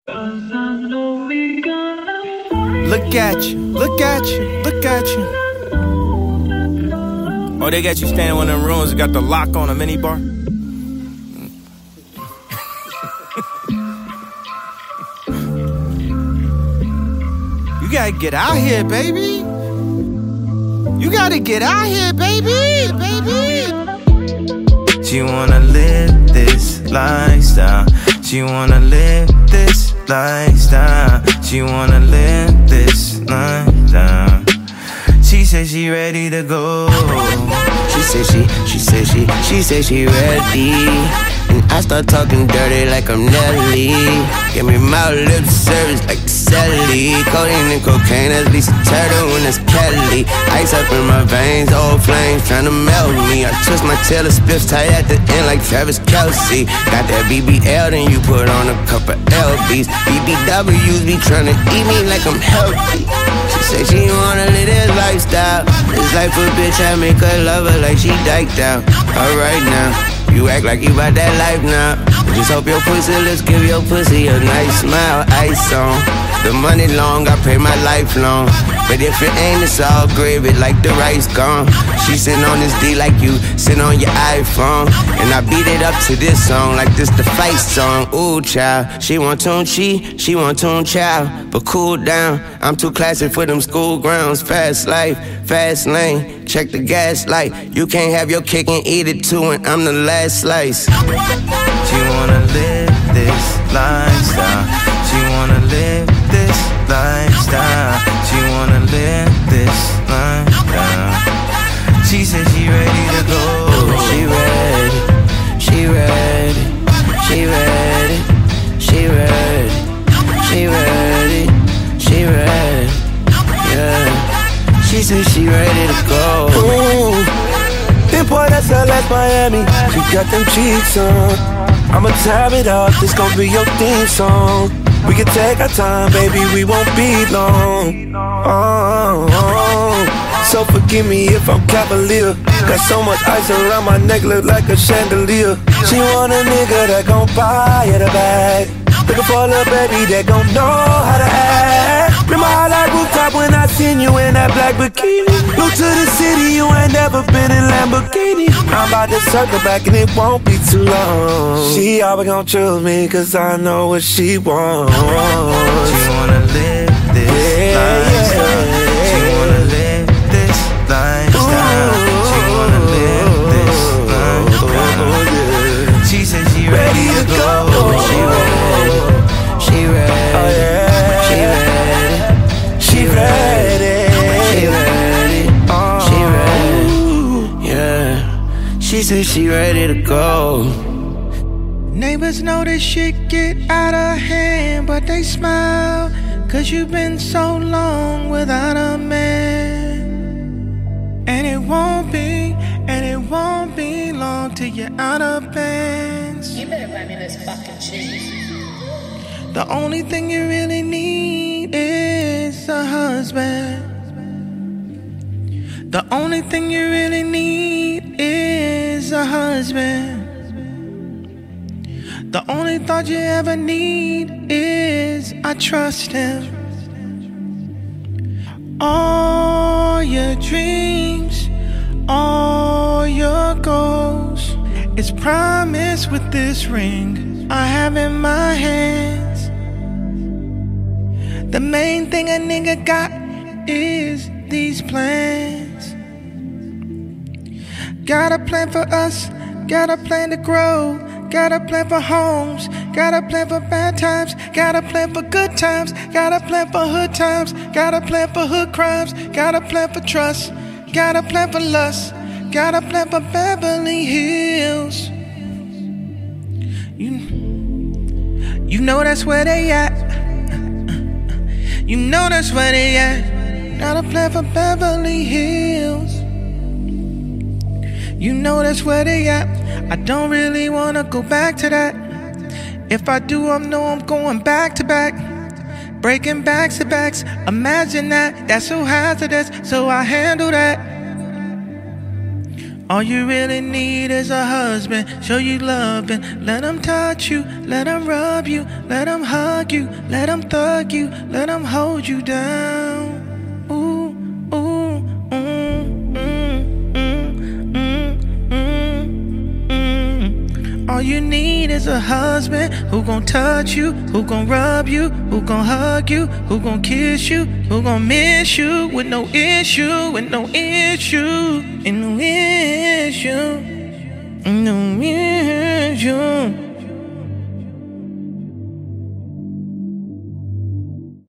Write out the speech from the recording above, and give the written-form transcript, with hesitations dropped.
Look at you, look at you, look at you. Oh, they got you standing in one of them rooms that got the lock on a minibar? You gotta get out here, baby. You gotta get out here, baby, baby. She wanna live this lifestyle. She wanna live this lifestyle. She wanna live this lifestyle. She said she ready to go. She said she ready. And I start talking dirty like I'm Nelly. Give me my lip service like Sally. Codeine and cocaine, at least a turtle when it's Kelly. Ice up in my veins, old flames tryna melt me. I twist my tail, the spiff's tight at the end like Travis Kelce. Got that BBL, then you put on a couple LBs. BBWs be tryna eat me like I'm healthy. She said she wanna live this lifestyle. This life a bitch, I make her love her like she diked out. Alright now, you act like you bout that life now. I just hope your pussy lips give your pussy a nice smile. Ice on, the money long, I pay my life long. But if it ain't, it's all gravy like the rice gone. She sitting on this D like you sitting on your iPhone. And I beat it up to this song like this the fight song. Ooh, child, she want tune chi, she want tune child. But cool down, I'm too classy for them school grounds. Fast life, fast lane, check the gas light. You can't have your cake and eat it too, and I'm the last slice. She wanna live this lifestyle. She wanna live this lifestyle. She wanna live this lifestyle. She said she ready to go. She ready, she ready, she ready, she ready, she ready, she ready, yeah. She said she ready to go. Ooh, import SLS Miami, she got them cheeks on. I'ma tab it up, this gon' be your theme song. We can take our time, baby, we won't be long. So forgive me if I'm cavalier. Got so much ice around my neck, look like a chandelier. She want a nigga that gon' buy her the bag. Looking for a little baby that gon' know how to act. Remember how like rooftop when I seen you in that black bikini. Look to the city, you ain't never been in Lamborghini. I'm about to circle back and it won't be too long. She always gon' choose me cause I know what she wants. She wanna live this lifestyle. She wanna live this lifestyle. She wanna live this lifestyle. She said she ready to go. She ready, she ready, oh yeah. She ready, she ready, she ready, she ready, yeah. She said she ready to go. Neighbors know this shit get out of hand, but they smile, cause you've been so long without a man. And it won't be long till you're out of bands. You better buy me this fucking cheese. The only thing you really need is a husband. The only thing you really need is a husband. The only thought you ever need is I trust him. All your dreams, all your goals, it's promised with this ring I have in my hands. The main thing a nigga got is these plans. Got a plan for us, got a plan to grow. Got a plan for homes, got a plan for bad times, got a plan for good times, got a plan for hood times, got a plan for hood crimes, got a plan for trust, got a plan for lust, got a plan for Beverly Hills. You know that's where they at. You know that's where they at. Got a plan for Beverly Hills. You know that's where they at. I don't really wanna go back to that. If I do, I know I'm going back to back. Breaking backs to backs. Imagine that, that's so hazardous. So I handle that. All you really need is a husband. Show you love and let him touch you. Let him rub you. Let him hug you. Let him thug you. Let him hold you down. Ooh, ooh, All you need is a husband who gon' touch you, who gon' rub you, who gon' hug you, who gon' kiss you, who gon' miss you with no issue, with no issue, and no issue, no issue.